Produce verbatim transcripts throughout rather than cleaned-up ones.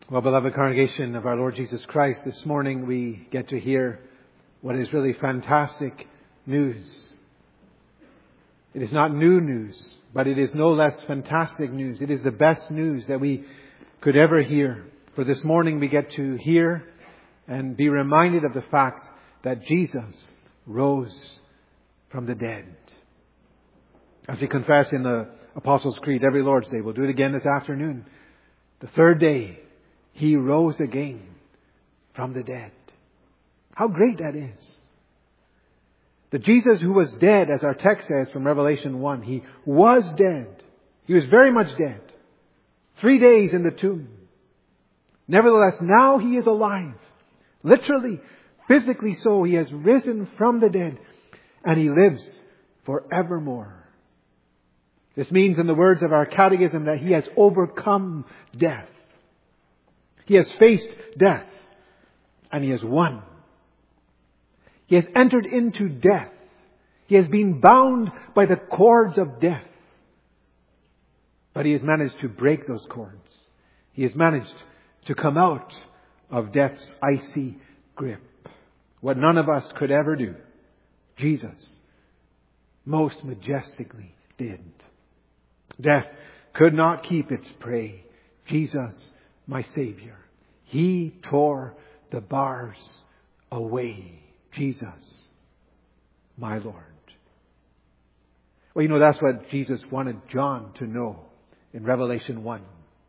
Well, beloved congregation of our Lord Jesus Christ, this morning we get to hear what is really fantastic news. It is not new news, but it is no less fantastic news. It is the best news that we could ever hear. For this morning we get to hear and be reminded of the fact that Jesus rose from the dead. As we confess in the Apostles' Creed every Lord's Day, we'll do it again this afternoon. The third day, He rose again from the dead. How great that is. The Jesus who was dead, as our text says from Revelation one, He was dead. He was very much dead. Three days in the tomb. Nevertheless, now He is alive. Literally, physically so. He has risen from the dead and He lives forevermore. This means, in the words of our catechism, that He has overcome death. He has faced death and He has won. He has entered into death. He has been bound by the cords of death. But He has managed to break those cords. He has managed to come out of death's icy grip. What none of us could ever do, Jesus most majestically did. Death could not keep its prey. Jesus, my Savior, He tore the bars away. Jesus, my Lord. Well, you know, that's what Jesus wanted John to know in Revelation one.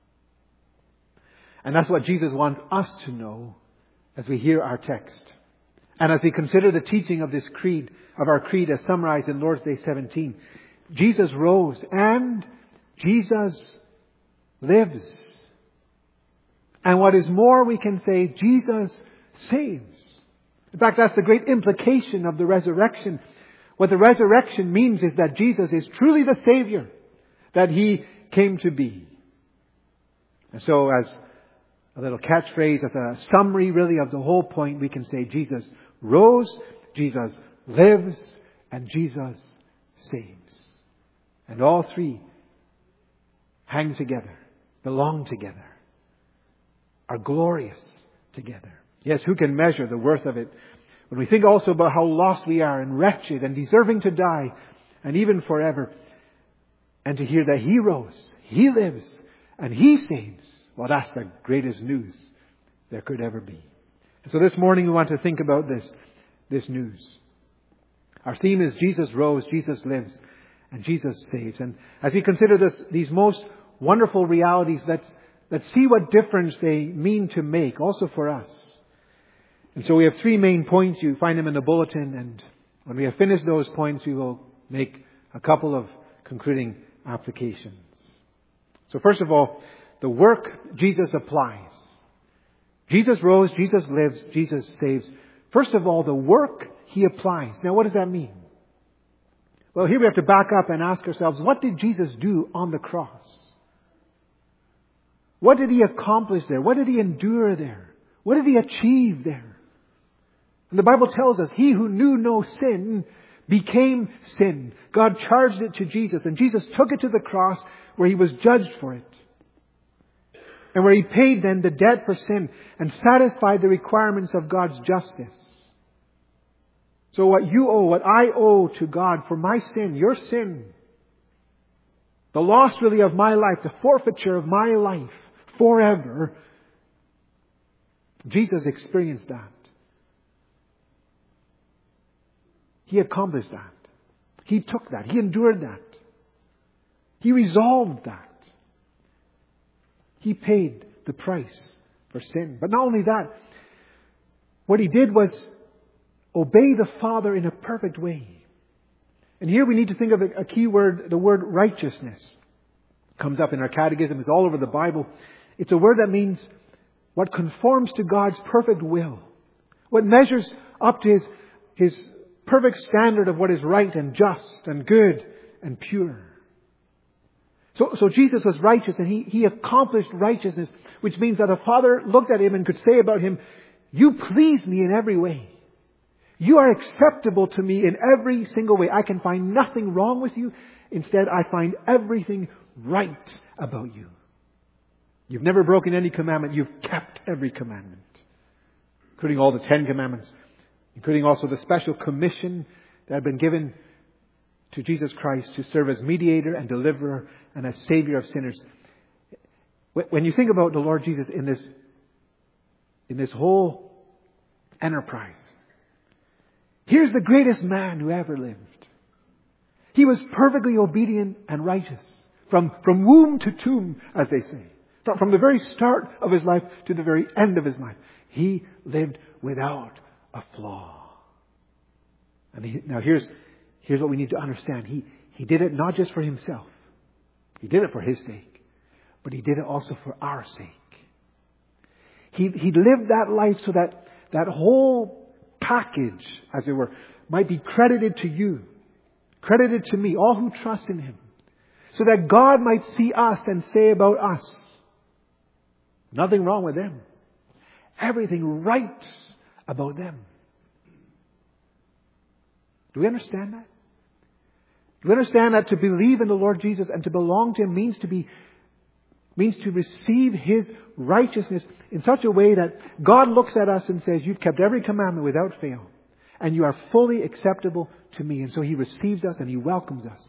And that's what Jesus wants us to know as we hear our text. And as we consider the teaching of this creed, of our creed as summarized in Lord's Day seventeen. Jesus rose and Jesus lives. And what is more, we can say, Jesus saves. In fact, that's the great implication of the resurrection. What the resurrection means is that Jesus is truly the Savior that He came to be. And so, as a little catchphrase, as a summary really of the whole point, we can say Jesus rose, Jesus lives, and Jesus saves. And all three hang together, belong together, are glorious together. Yes, who can measure the worth of it? When we think also about how lost we are and wretched and deserving to die and even forever. And to hear that He rose, He lives, and He saves. Well, that's the greatest news there could ever be. And so this morning we want to think about this, this news. Our theme is Jesus rose, Jesus lives, and Jesus saves. And as we consider this, these most wonderful realities, let's, let's see what difference they mean to make also for us. And so we have three main points. You find them in the bulletin. And when we have finished those points, we will make a couple of concluding applications. So first of all, the work Jesus applies. Jesus rose, Jesus lives, Jesus saves. First of all, the work He applies. Now, what does that mean? Well, here we have to back up and ask ourselves, what did Jesus do on the cross? What did He accomplish there? What did He endure there? What did He achieve there? And the Bible tells us, He who knew no sin became sin. God charged it to Jesus, and Jesus took it to the cross where He was judged for it. And where He paid then the debt for sin and satisfied the requirements of God's justice. So what you owe, what I owe to God for my sin, your sin, the loss really of my life, the forfeiture of my life forever, Jesus experienced that. He accomplished that. He took that. He endured that. He resolved that. He paid the price for sin. But not only that, what He did was obey the Father in a perfect way. And here we need to think of a key word, the word righteousness. It comes up in our catechism. It's all over the Bible. It's a word that means what conforms to God's perfect will. What measures up to His, His perfect standard of what is right and just and good and pure. So, so Jesus was righteous, and he, he accomplished righteousness, which means that the Father looked at Him and could say about Him, you please me in every way. You are acceptable to me in every single way. I can find nothing wrong with you. Instead, I find everything right about you. You've never broken any commandment. You've kept every commandment, including all the Ten Commandments, including also the special commission that had been given to Jesus Christ to serve as mediator and deliverer and as savior of sinners. When you think about the Lord Jesus in this, in this whole enterprise, here's the greatest man who ever lived. He was perfectly obedient and righteous from, from womb to tomb, as they say. From, from the very start of his life to the very end of his life. He lived without a flaw. And he, now here's, here's what we need to understand. He, he did it not just for himself. He did it for his sake. But he did it also for our sake. He, he lived that life so that that whole package, as it were, might be credited to you. Credited to me, all who trust in him. So that God might see us and say about us, nothing wrong with them. Everything right about them. Do we understand that? Do we understand that to believe in the Lord Jesus and to belong to him means to be, means to receive his righteousness in such a way that God looks at us and says, you've kept every commandment without fail. And you are fully acceptable to me. And so he receives us and he welcomes us.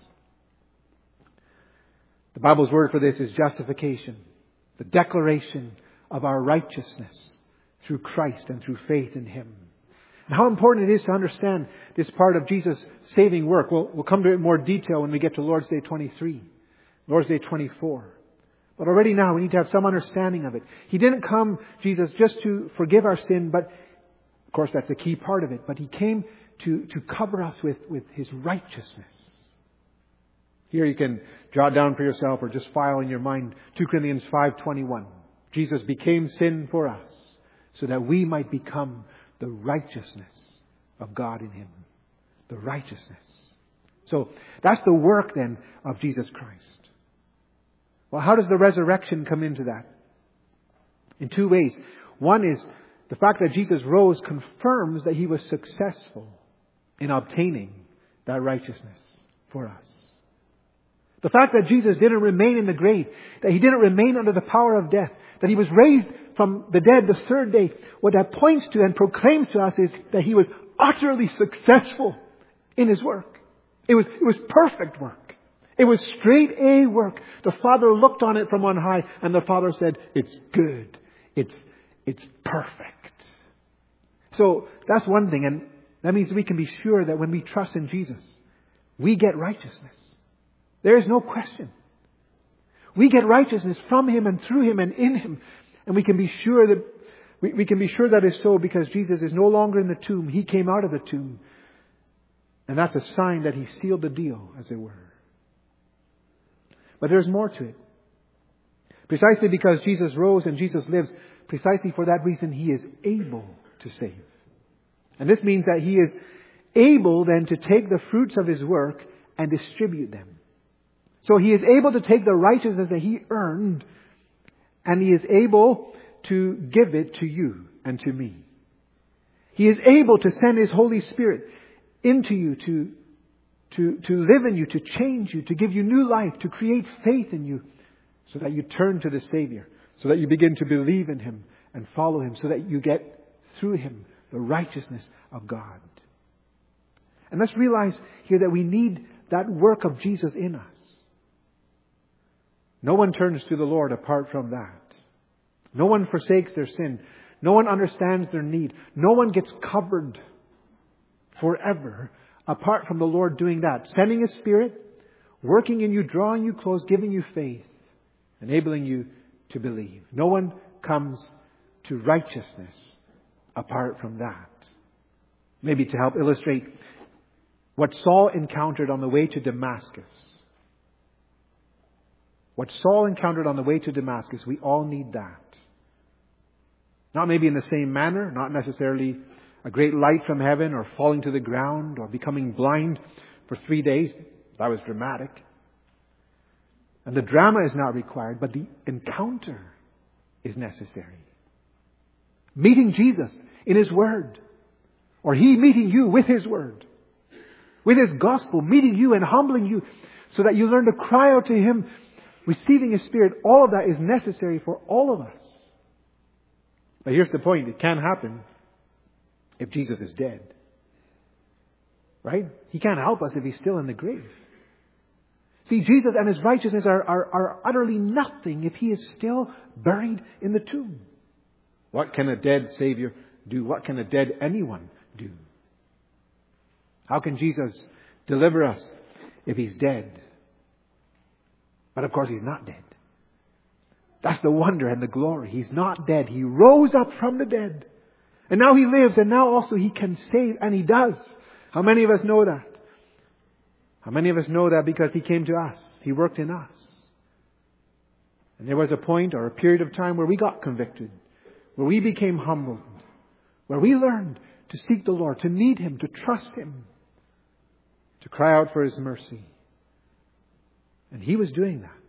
The Bible's word for this is justification. The declaration of our righteousness through Christ and through faith in him. And how important it is to understand this part of Jesus' saving work. We'll, we'll come to it in more detail when we get to Lord's Day twenty-three. Lord's Day twenty-four. But already now we need to have some understanding of it. He didn't come, Jesus, just to forgive our sin, but of course, that's a key part of it. But he came to, to cover us with, with his righteousness. Here you can jot down for yourself or just file in your mind two Corinthians five twenty-one. Jesus became sin for us so that we might become the righteousness of God in him. The righteousness. So that's the work then of Jesus Christ. Well, how does the resurrection come into that? In two ways. One is the fact that Jesus rose confirms that he was successful in obtaining that righteousness for us. The fact that Jesus didn't remain in the grave, that he didn't remain under the power of death, that he was raised from the dead the third day, what that points to and proclaims to us is that he was utterly successful in his work. It was, it was perfect work. It was straight A work. The Father looked on it from on high and the Father said, it's good. It's, it's perfect. So that's one thing. And that means we can be sure that when we trust in Jesus, we get righteousness. There is no question. We get righteousness from him and through him and in him. And we can be sure that we, we can be sure that is so because Jesus is no longer in the tomb. He came out of the tomb. And that's a sign that he sealed the deal, as it were. But there's more to it. Precisely because Jesus rose and Jesus lives, precisely for that reason he is able to save. And this means that he is able then to take the fruits of his work and distribute them. So he is able to take the righteousness that he earned and he is able to give it to you and to me. He is able to send his Holy Spirit into you to, to, to live in you, to change you, to give you new life, to create faith in you so that you turn to the Savior, so that you begin to believe in him and follow him, so that you get through him the righteousness of God. And let's realize here that we need that work of Jesus in us. No one turns to the Lord apart from that. No one forsakes their sin. No one understands their need. No one gets covered forever apart from the Lord doing that. Sending his Spirit, working in you, drawing you close, giving you faith, enabling you to believe. No one comes to righteousness apart from that. Maybe to help illustrate what Saul encountered on the way to Damascus. What Saul encountered on the way to Damascus, we all need that. Not maybe in the same manner, not necessarily a great light from heaven or falling to the ground or becoming blind for three days. That was dramatic. And the drama is not required, but the encounter is necessary. Meeting Jesus in his word. Or he meeting you with his word. With his gospel, meeting you and humbling you so that you learn to cry out to him, receiving His Spirit, all of that is necessary for all of us. But here's the point. It can't happen if Jesus is dead. Right? He can't help us if He's still in the grave. See, Jesus and His righteousness are, are, are utterly nothing if He is still buried in the tomb. What can a dead Savior do? What can a dead anyone do? How can Jesus deliver us if He's dead? But of course He's not dead. That's the wonder and the glory. He's not dead. He rose up from the dead. And now He lives, and now also He can save, and He does. How many of us know that? How many of us know that because He came to us? He worked in us. And there was a point or a period of time where we got convicted, where we became humbled, where we learned to seek the Lord, to need Him, to trust Him, to cry out for His mercy. And He was doing that.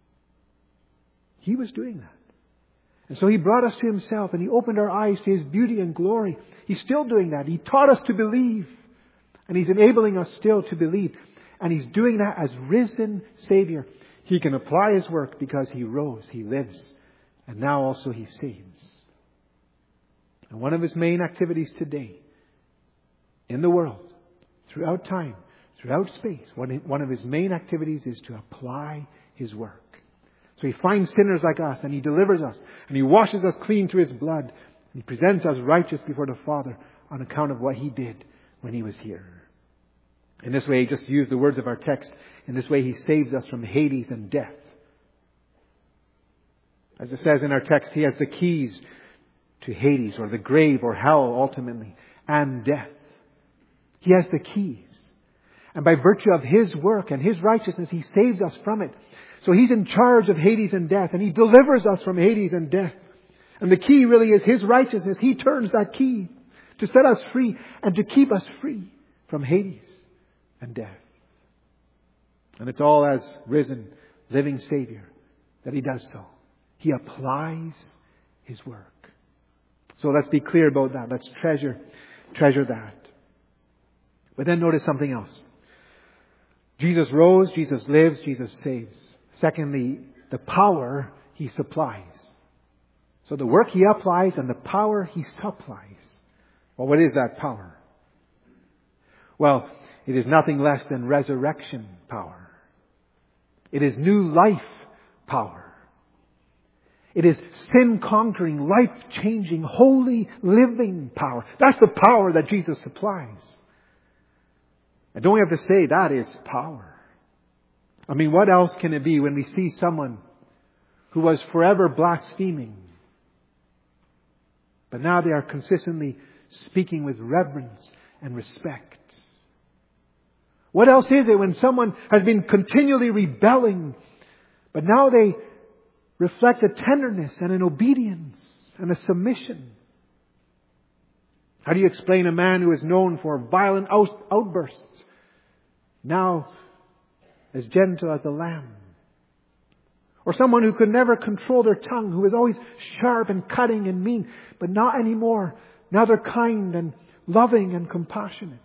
He was doing that. And so He brought us to Himself, and He opened our eyes to His beauty and glory. He's still doing that. He taught us to believe. And He's enabling us still to believe. And He's doing that as risen Savior. He can apply His work because He rose. He lives. And now also He saves. And one of His main activities today in the world, throughout time, throughout space, one of His main activities is to apply His work. So He finds sinners like us, and He delivers us, and He washes us clean through His blood, and He presents us righteous before the Father on account of what He did when He was here. In this way, just to use the words of our text, in this way He saves us from Hades and death. As it says in our text, He has the keys to Hades, or the grave, or hell ultimately, and death. He has the keys. And by virtue of His work and His righteousness, He saves us from it. So He's in charge of Hades and death, and He delivers us from Hades and death. And the key really is His righteousness. He turns that key to set us free and to keep us free from Hades and death. And it's all as risen, living Savior that He does so. He applies His work. So let's be clear about that. Let's treasure, treasure that. But then notice something else. Jesus rose, Jesus lives, Jesus saves. Secondly, the power He supplies. So the work He applies and the power He supplies. Well, what is that power? Well, it is nothing less than resurrection power. It is new life power. It is sin-conquering, life-changing, holy, living power. That's the power that Jesus supplies. And don't we have to say that is power? I mean, what else can it be when we see someone who was forever blaspheming, but now they are consistently speaking with reverence and respect? What else is it when someone has been continually rebelling, but now they reflect a tenderness and an obedience and a submission? How do you explain a man who is known for violent out- outbursts, now as gentle as a lamb? Or someone who could never control their tongue, who is always sharp and cutting and mean, but not anymore. Now they're kind and loving and compassionate.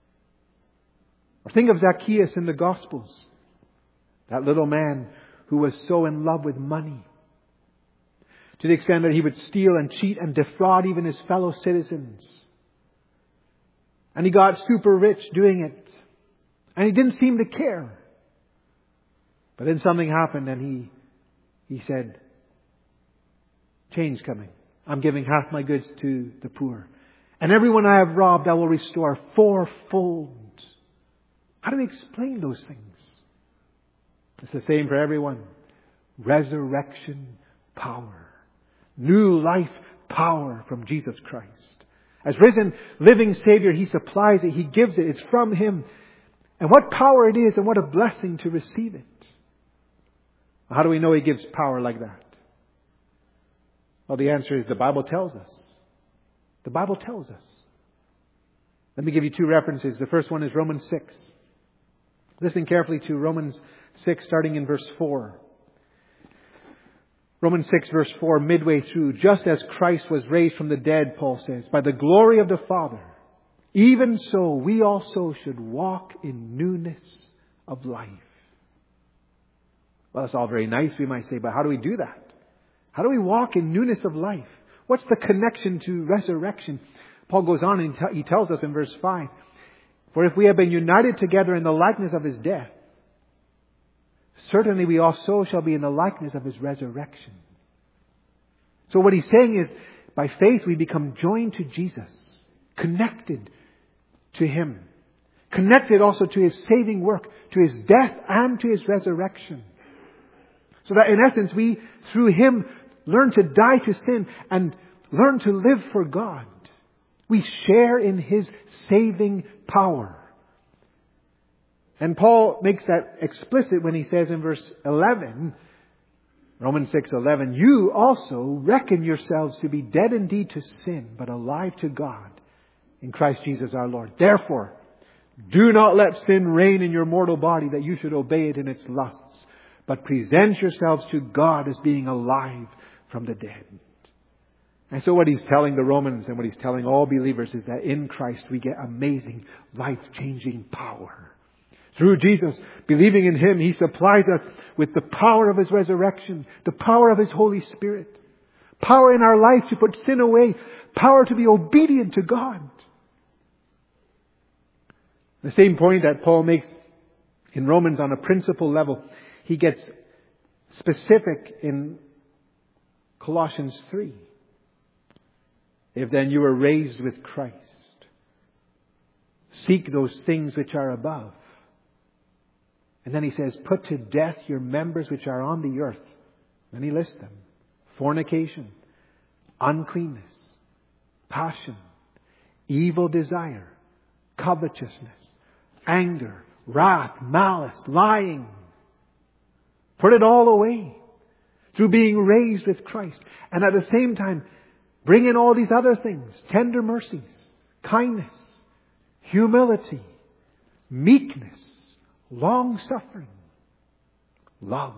Or think of Zacchaeus in the Gospels. That little man who was so in love with money, to the extent that he would steal and cheat and defraud even his fellow citizens. And he got super rich doing it. And he didn't seem to care. But then something happened and he he said, change coming. I'm giving half my goods to the poor. And everyone I have robbed I will restore fourfold. How do we explain those things? It's the same for everyone. Resurrection power. New life power from Jesus Christ. As risen, living Savior, He supplies it. He gives it. It's from Him. And what power it is and what a blessing to receive it. How do we know He gives power like that? Well, the answer is the Bible tells us. The Bible tells us. Let me give you two references. The first one is Romans six. Listen carefully to Romans six, starting in verse four. Romans six, verse four, midway through. Just as Christ was raised from the dead, Paul says, by the glory of the Father, even so we also should walk in newness of life. Well, it's all very nice, we might say, but how do we do that? How do we walk in newness of life? What's the connection to resurrection? Paul goes on and he tells us in verse five, for if we have been united together in the likeness of His death, certainly we also shall be in the likeness of His resurrection. So what he's saying is, by faith we become joined to Jesus, connected to Him, connected also to His saving work, to His death and to His resurrection. So that in essence we, through Him, learn to die to sin and learn to live for God. We share in His saving power. And Paul makes that explicit when he says in verse eleven, Romans six eleven, you also reckon yourselves to be dead indeed to sin, but alive to God in Christ Jesus our Lord. Therefore, do not let sin reign in your mortal body that you should obey it in its lusts, but present yourselves to God as being alive from the dead. And so what he's telling the Romans and what he's telling all believers is that in Christ we get amazing, life-changing power. Through Jesus, believing in Him, He supplies us with the power of His resurrection, the power of His Holy Spirit, power in our life to put sin away, power to be obedient to God. The same point that Paul makes in Romans on a principle level, he gets specific in Colossians three. If then you were raised with Christ, seek those things which are above. And then he says, put to death your members which are on the earth. Then he lists them. Fornication, uncleanness, passion, evil desire, covetousness, anger, wrath, malice, lying. Put it all away through being raised with Christ. And at the same time, bring in all these other things. Tender mercies, kindness, humility, meekness, long-suffering, love.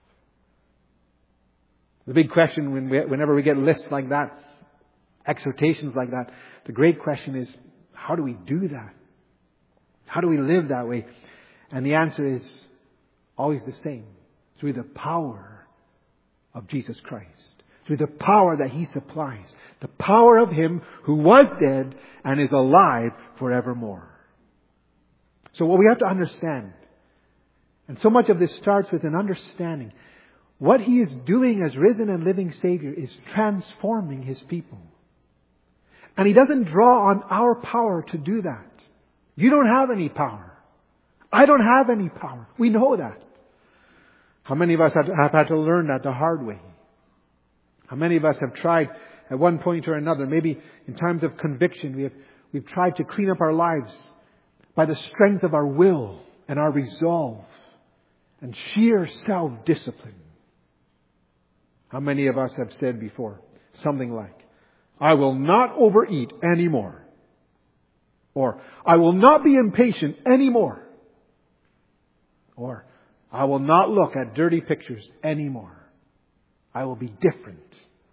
The big question when we, whenever we get lists like that, exhortations like that, the great question is, how do we do that? How do we live that way? And the answer is always the same. Through the power of Jesus Christ. Through the power that He supplies. The power of Him who was dead and is alive forevermore. So what we have to understand, and so much of this starts with an understanding, what He is doing as risen and living Savior is transforming His people. And He doesn't draw on our power to do that. You don't have any power. I don't have any power. We know that. How many of us have had to learn that the hard way? How many of us have tried at one point or another, maybe in times of conviction, we have, we've tried to clean up our lives by the strength of our will and our resolve and sheer self-discipline. How many of us have said before something like, I will not overeat anymore. Or, I will not be impatient anymore. Or, I will not look at dirty pictures anymore. I will be different.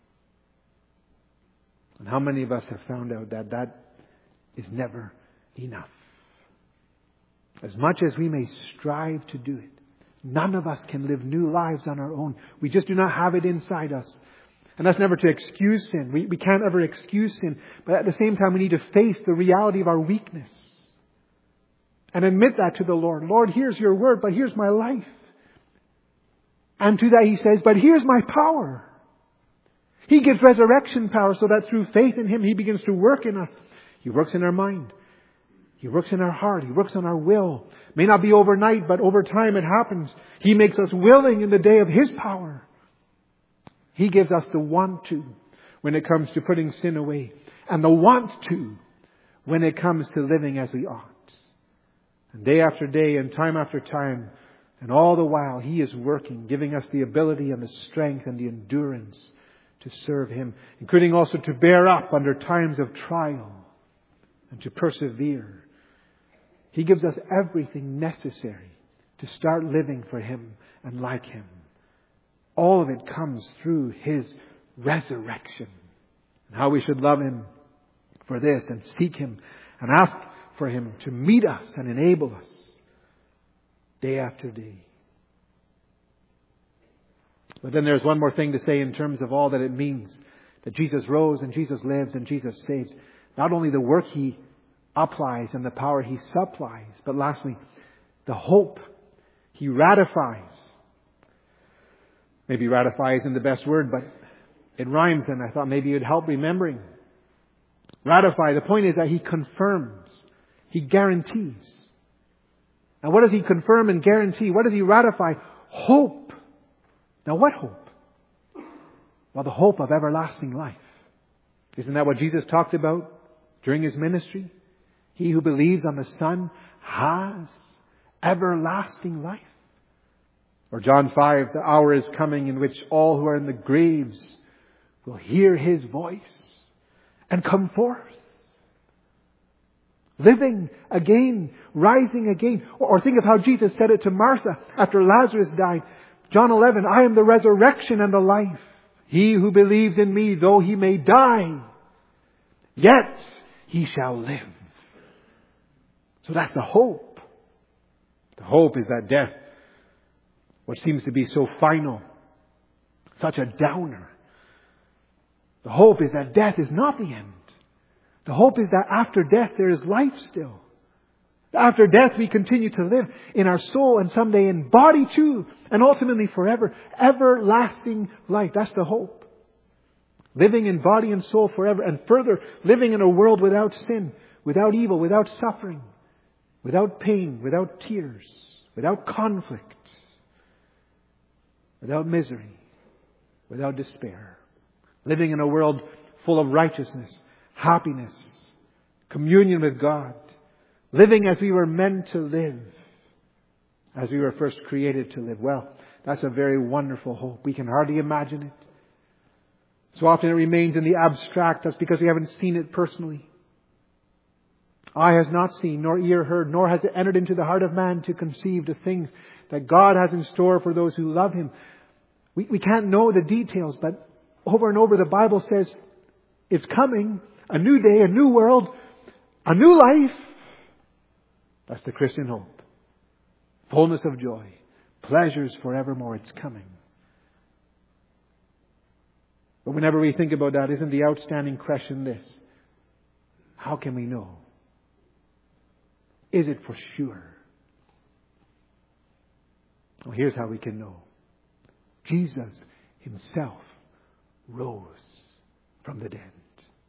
And how many of us have found out that that is never enough? As much as we may strive to do it, none of us can live new lives on our own. We just do not have it inside us. And that's never to excuse sin. We, we can't ever excuse sin. But at the same time, we need to face the reality of our weakness. And admit that to the Lord. Lord, here's your word, but here's my life. And to that He says, but here's my power. He gives resurrection power so that through faith in Him, He begins to work in us. He works in our mind. He works in our heart. He works on our will. It may not be overnight, but over time it happens. He makes us willing in the day of His power. He gives us the want to when it comes to putting sin away. And the want to when it comes to living as we ought. And day after day and time after time, and all the while He is working, giving us the ability and the strength and the endurance to serve Him, including also to bear up under times of trial and to persevere. He gives us everything necessary to start living for Him and like Him. All of it comes through His resurrection. And how we should love Him for this and seek Him and ask for Him to meet us and enable us day after day. But then there's one more thing to say in terms of all that it means. That Jesus rose and Jesus lives and Jesus saves. Not only the work He applies and the power He supplies, but lastly, the hope He ratifies. Maybe ratify isn't the best word, but it rhymes, and I thought maybe it would help remembering. Ratify, the point is that He confirms. He guarantees. Now what does He confirm and guarantee? What does He ratify? Hope. Now what hope? Well, the hope of everlasting life. Isn't that what Jesus talked about during His ministry? He who believes on the Son has everlasting life. Or John five, the hour is coming in which all who are in the graves will hear His voice and come forth. Living again, rising again. Or think of how Jesus said it to Martha after Lazarus died. John eleven, I am the resurrection and the life. He who believes in me, though he may die, yet he shall live. So that's the hope. The hope is that death, what seems to be so final, such a downer. The hope is that death is not the end. The hope is that after death there is life still. After death we continue to live in our soul and someday in body too. And ultimately forever. Everlasting life. That's the hope. Living in body and soul forever. And further, living in a world without sin, without evil, without suffering, without pain, without tears, without conflict, without misery, without despair. Living in a world full of righteousness, happiness, communion with God. Living as we were meant to live. As we were first created to live. Well, that's a very wonderful hope. We can hardly imagine it. So often it remains in the abstract. That's because we haven't seen it personally. Eye has not seen, nor ear heard, nor has it entered into the heart of man to conceive the things that God has in store for those who love Him. We, we can't know the details, but over and over the Bible says it's coming. A new day, a new world, a new life. That's the Christian hope. Fullness of joy. Pleasures forevermore. It's coming. But whenever we think about that, isn't the outstanding question this? How can we know? Is it for sure? Well, here's how we can know. Jesus Himself rose from the dead.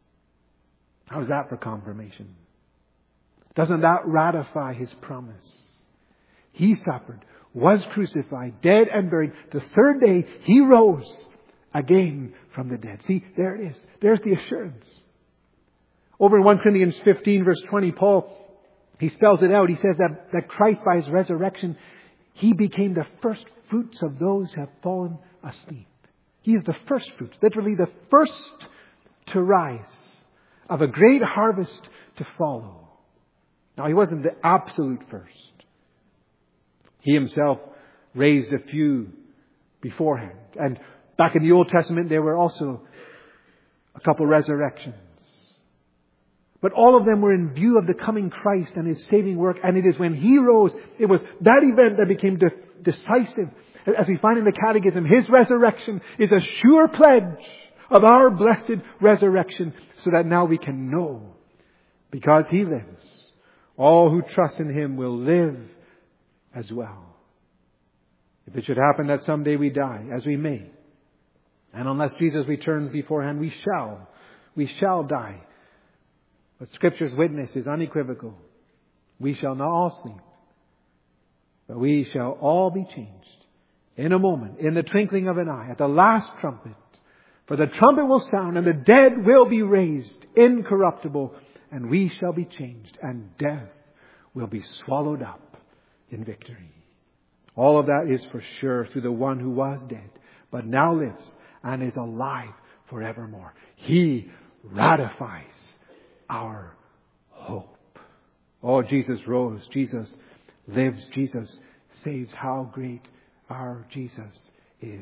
How's that for confirmation? Doesn't that ratify His promise? He suffered, was crucified, dead and buried. The third day He rose again from the dead. See, there it is. There's the assurance. Over in First Corinthians fifteen verse twenty, Paul, he spells it out. He says that, that Christ by His resurrection, He became the first fruits of those who have fallen asleep. He is the first fruits, literally the first to rise, of a great harvest to follow. Now, He wasn't the absolute first. He Himself raised a few beforehand. And back in the Old Testament, there were also a couple resurrections. But all of them were in view of the coming Christ and His saving work. And it is when He rose, it was that event that became de- decisive. As we find in the Catechism, His resurrection is a sure pledge of our blessed resurrection, so that now we can know, because He lives, all who trust in Him will live as well. If it should happen that someday we die, as we may, and unless Jesus returns beforehand, we shall, we shall die. But Scripture's witness is unequivocal. We shall not all sleep, but we shall all be changed in a moment, in the twinkling of an eye, at the last trumpet. For the trumpet will sound, and the dead will be raised incorruptible, and we shall be changed, and death will be swallowed up in victory. All of that is for sure through the one who was dead, but now lives and is alive forevermore. He ratifies our hope. Oh, Jesus rose. Jesus lives. Jesus saves. How great our Jesus is.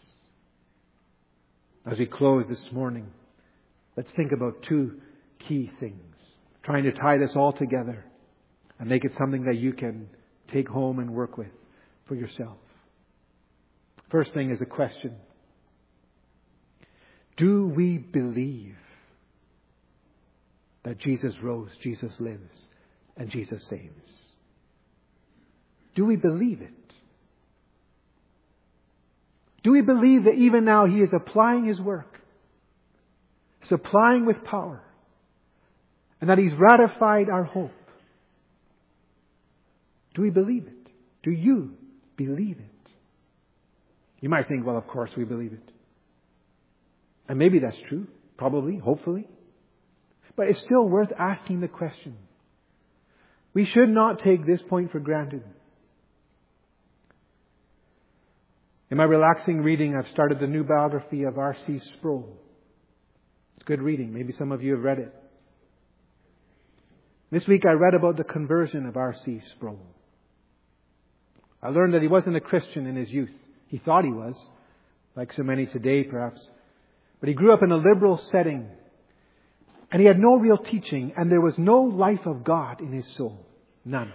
As we close this morning, let's think about two key things. Trying to tie this all together and make it something that you can take home and work with for yourself. First thing is a question. Do we believe that Jesus rose, Jesus lives, and Jesus saves? Do we believe it? Do we believe that even now He is applying His work, supplying with power, and that He's ratified our hope? Do we believe it? Do you believe it? You might think, well, of course we believe it. And maybe that's true. Probably, hopefully. But it's still worth asking the question. We should not take this point for granted. In my relaxing reading, I've started the new biography of R C Sproul. It's good reading. Maybe some of you have read it. This week I read about the conversion of R C Sproul. I learned that he wasn't a Christian in his youth. He thought he was, like so many today perhaps. But he grew up in a liberal setting. And he had no real teaching. And there was no life of God in his soul. None.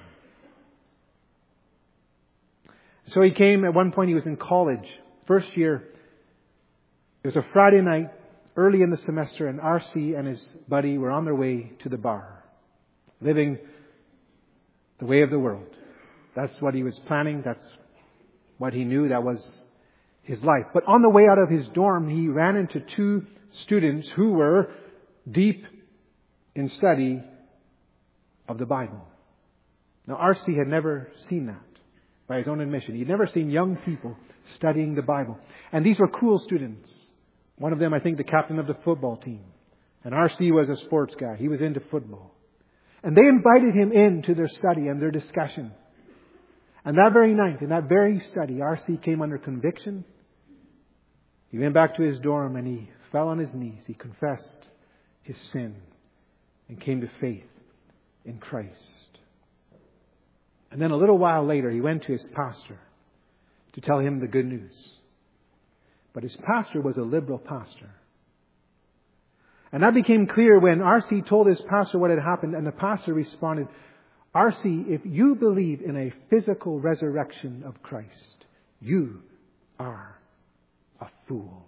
So he came, at one point he was in college. First year, it was a Friday night, early in the semester, and R C and his buddy were on their way to the bar. Living the way of the world. That's what he was planning. That's what he knew. That was his life. But on the way out of his dorm, he ran into two students who were deep in study of the Bible. Now, R C had never seen that by his own admission. He'd never seen young people studying the Bible. And these were cool students. One of them, I think, the captain of the football team. And R C was a sports guy. He was into football. And they invited him into their study and their discussion. And that very night, in that very study, R C came under conviction. He went back to his dorm and he fell on his knees. He confessed his sin and came to faith in Christ. And then a little while later, he went to his pastor to tell him the good news. But his pastor was a liberal pastor. And that became clear when R C told his pastor what had happened, and the pastor responded, R C, if you believe in a physical resurrection of Christ, you are a fool.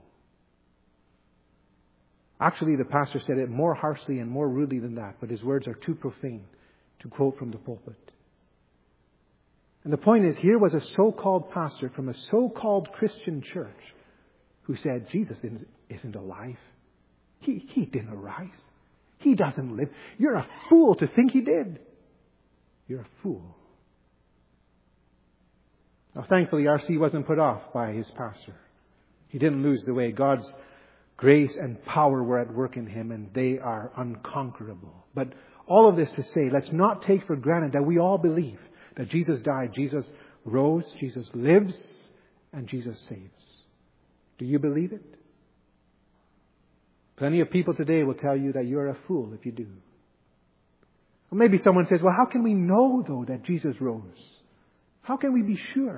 Actually, the pastor said it more harshly and more rudely than that, but his words are too profane to quote from the pulpit. And the point is, here was a so-called pastor from a so-called Christian church who said, Jesus isn't alive. He, he didn't arise. He doesn't live. You're a fool to think He did. You're a fool. Now, thankfully, R C wasn't put off by his pastor. He didn't lose the way. God's grace and power were at work in him, and they are unconquerable. But all of this to say, let's not take for granted that we all believe that Jesus died, Jesus rose, Jesus lives, and Jesus saves. Do you believe it? Plenty of people today will tell you that you're a fool if you do. Or maybe someone says, well, how can we know, though, that Jesus rose? How can we be sure?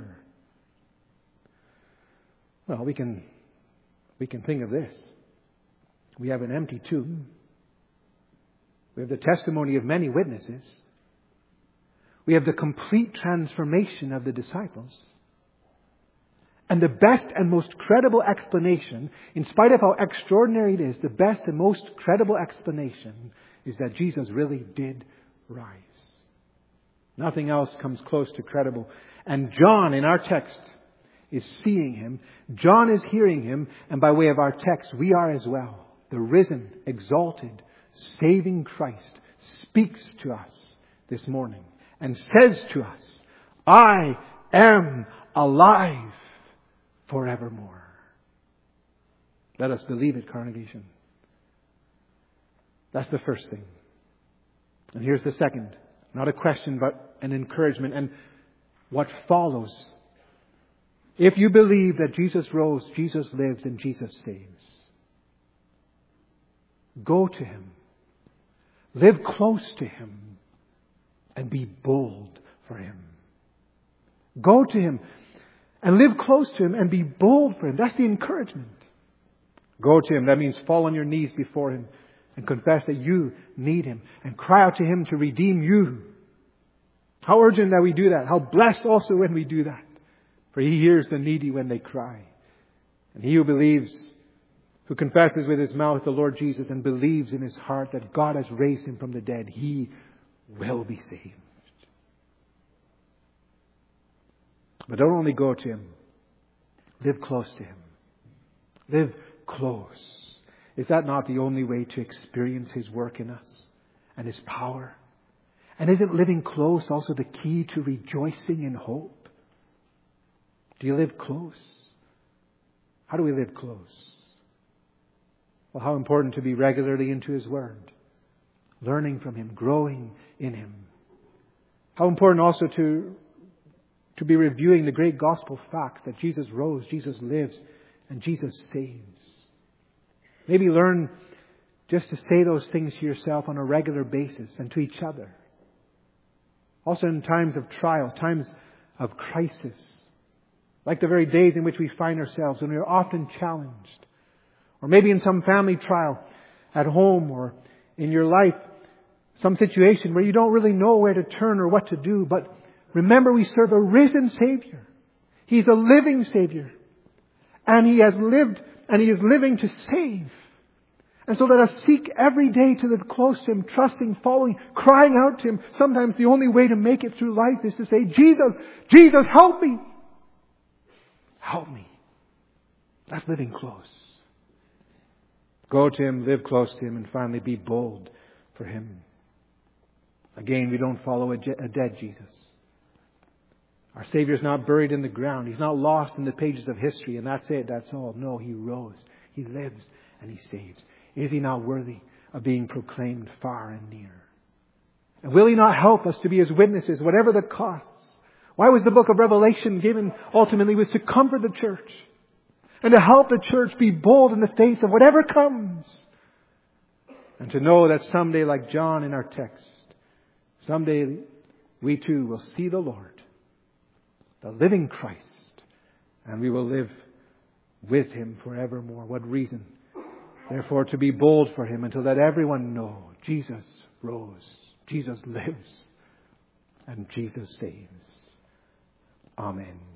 Well, we can, we can think of this. We have an empty tomb. We have the testimony of many witnesses. We have the complete transformation of the disciples. And the best and most credible explanation, in spite of how extraordinary it is, the best and most credible explanation is that Jesus really did rise. Nothing else comes close to credible. And John, in our text, is seeing Him. John is hearing Him. And by way of our text, we are as well. The risen, exalted, saving Christ speaks to us this morning and says to us, I am alive forevermore. Let us believe it, congregation. That's the first thing. And here's the second. Not a question, but an encouragement. And what follows. If you believe that Jesus rose, Jesus lives, and Jesus saves, go to Him. Live close to Him. And be bold for Him. Go to Him. And live close to Him and be bold for Him. That's the encouragement. Go to Him. That means fall on your knees before Him and confess that you need Him. And cry out to Him to redeem you. How urgent that we do that. How blessed also when we do that. For He hears the needy when they cry. And he who believes, who confesses with his mouth the Lord Jesus and believes in his heart that God has raised Him from the dead, he will be saved. But don't only go to Him. Live close to Him. Live close. Is that not the only way to experience His work in us and His power? And isn't living close also the key to rejoicing in hope? Do you live close? How do we live close? Well, how important to be regularly into His Word, learning from Him, growing in Him. How important also to, to be reviewing the great gospel facts that Jesus rose, Jesus lives, and Jesus saves. Maybe learn just to say those things to yourself on a regular basis and to each other. Also in times of trial, times of crisis, like the very days in which we find ourselves when we are often challenged. Or maybe in some family trial at home or in your life, some situation where you don't really know where to turn or what to do. But remember, we serve a risen Savior. He's a living Savior. And He has lived and He is living to save. And so let us seek every day to live close to Him, trusting, following, crying out to Him. Sometimes the only way to make it through life is to say, Jesus, Jesus, help me. Help me. That's living close. Go to Him, live close to Him, and finally be bold for Him. Again, we don't follow a dead Jesus. Our Savior is not buried in the ground. He's not lost in the pages of history, and that's it, that's all. No, He rose. He lives and He saves. Is He not worthy of being proclaimed far and near? And will He not help us to be His witnesses, whatever the costs? Why was the book of Revelation given ultimately? Was to comfort the church and to help the church be bold in the face of whatever comes. And to know that someday, like John in our text, someday we too will see the Lord, the living Christ, and we will live with Him forevermore. What reason, therefore, to be bold for Him and to let everyone know Jesus rose, Jesus lives, and Jesus saves. Amen.